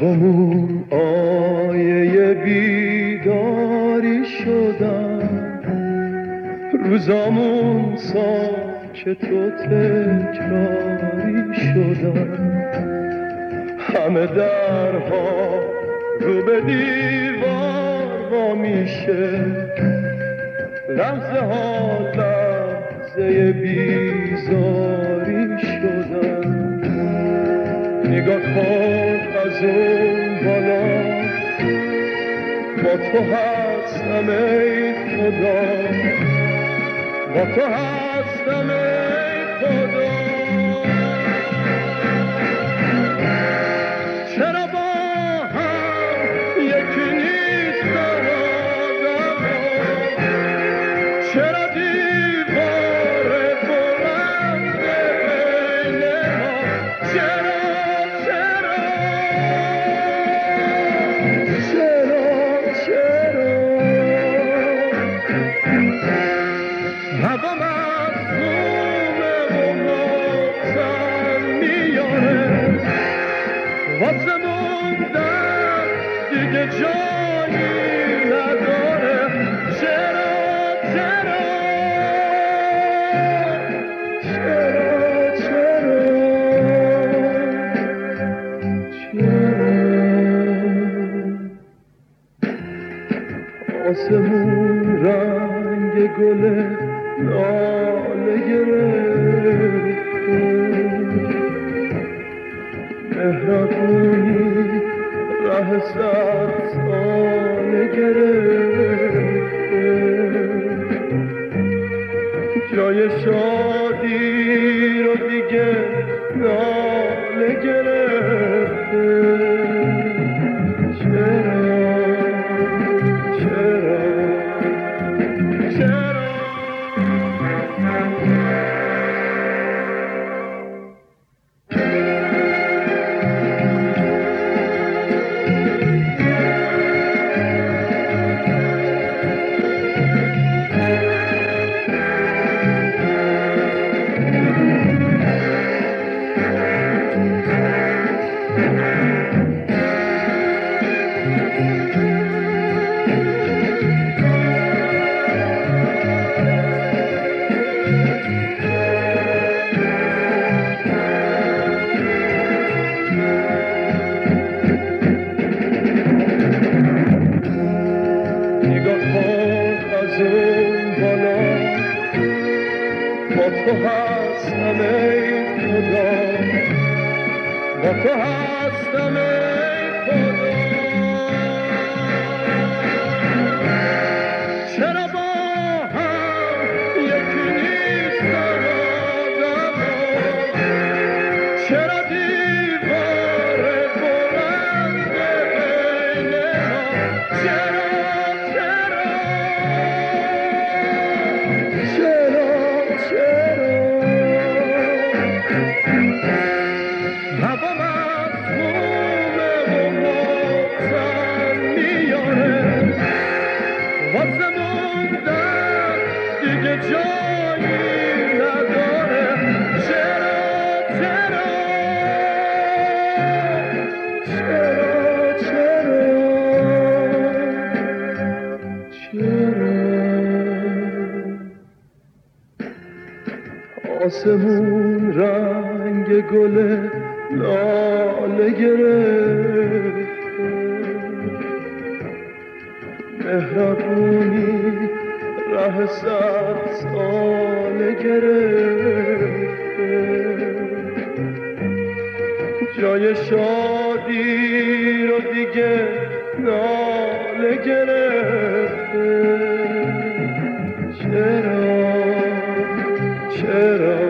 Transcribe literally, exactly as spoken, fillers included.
شبمون آیه بیداری شدن، روزامون ساکت و تکراری شدن، همه درها رو به دیوار وا میشه، لحظه ها لحظه بیزاری شدن. نگاه کن از اون بالا، با تو هستم ای خدا، با تو هستم ای خدا. چرا با هم یکی نیستن آدم ها، چرا دیوار بلند بین ما، چرا چرا چرا چرا هوا مظلومه و ماتم میاره، واسه موندن دیگه جایی نداره. چرا چرا چرا چرا چرا آسمون رنگ گل لاله گرفته، مهربونی ره سبزانه گرفته، جای شادی رو دیگه ناله گرفته. چرا چرا چرا تو هستم ای خدا، با تو هستم ای خدا. چرا با هم یکی نیستن آدم ها، چرا دیوار بلند بین ما، چرا چرا چرا چرا هوا مظلومه و ماتم میاره، واسه موندن دیگه جایی نداره. چرا چرا چرا چرا چرا آسمون رنگ گل لاله گرفته، مهربونی ره سبزانه گرفته، جای شادی رو دیگه ناله گرفته. چرا چرا